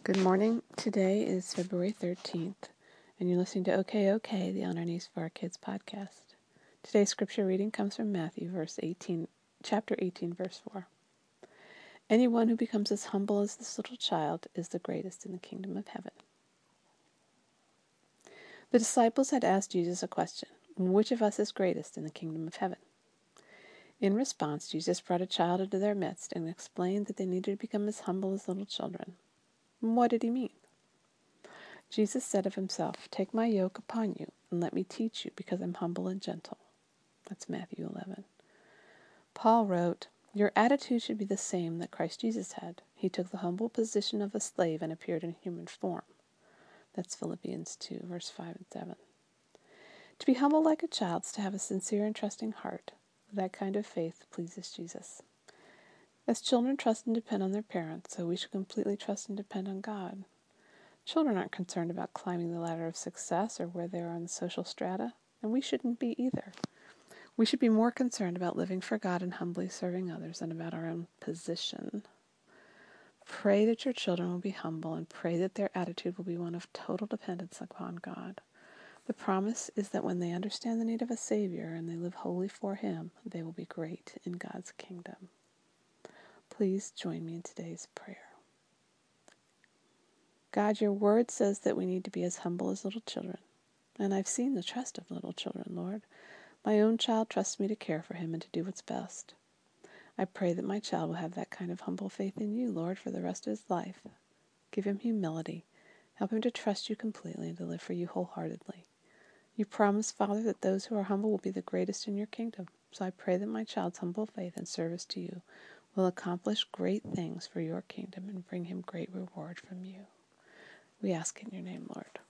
Good morning. Today is February 13th, and you're listening to OK, the On Our Knees for Our Kids podcast. Today's scripture reading comes from Matthew, chapter 18, verse 4. Anyone who becomes as humble as this little child is the greatest in the kingdom of heaven. The disciples had asked Jesus a question: which of us is greatest in the kingdom of heaven? In response, Jesus brought a child into their midst and explained that they needed to become as humble as little children. What did he mean? Jesus said of himself, "Take my yoke upon you, and let me teach you, because I'm humble and gentle." That's Matthew 11. Paul wrote, "Your attitude should be the same that Christ Jesus had. He took the humble position of a slave and appeared in human form." That's Philippians 2, verse 5 and 7. To be humble like a child is to have a sincere and trusting heart. That kind of faith pleases Jesus. As children trust and depend on their parents, so we should completely trust and depend on God. Children aren't concerned about climbing the ladder of success or where they are on the social strata, and we shouldn't be either. We should be more concerned about living for God and humbly serving others than about our own position. Pray that your children will be humble, and pray that their attitude will be one of total dependence upon God. The promise is that when they understand the need of a Savior and they live wholly for Him, they will be great in God's kingdom. Please join me in today's prayer. God, your word says that we need to be as humble as little children. And I've seen the trust of little children, Lord. My own child trusts me to care for him and to do what's best. I pray that my child will have that kind of humble faith in you, Lord, for the rest of his life. Give him humility. Help him to trust you completely and to live for you wholeheartedly. You promise, Father, that those who are humble will be the greatest in your kingdom. So I pray that my child's humble faith and service to you will accomplish great things for your kingdom and bring him great reward from you. We ask in your name, Lord.